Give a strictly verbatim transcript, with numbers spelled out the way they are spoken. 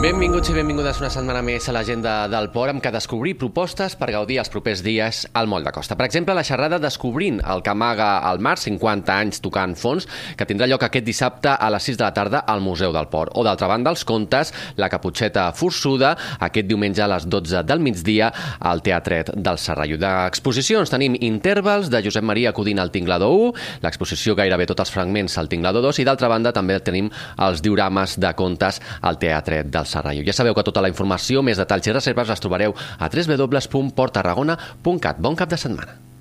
Benvinguts i benvingudes una setmana més a l'agenda del Port, amb què descobrir propostes per gaudir els propers dies al Moll de Costa. Per exemple, la xerrada Descobrint el que amaga al mar, cinquanta anys tocant fons, que tindrà lloc aquest dissabte a les sis de la tarda al Museu del Port. O, d'altra banda, els contes La Caputxeta Forçuda, aquest diumenge a les dotze del migdia al Teatret del Serrallo. D'exposicions tenim Intervals, de Josep Maria Codina al Tinglador u, l'exposició Gairebé tots els fragments al Tinglador dos, i d'altra banda també tenim els diorames de contes al Teatret del Serrallo. Ja sabeu que tota la informació, més detalls i reserves les trobareu a w w w punt port tarragona punt cat. Bon cap de setmana.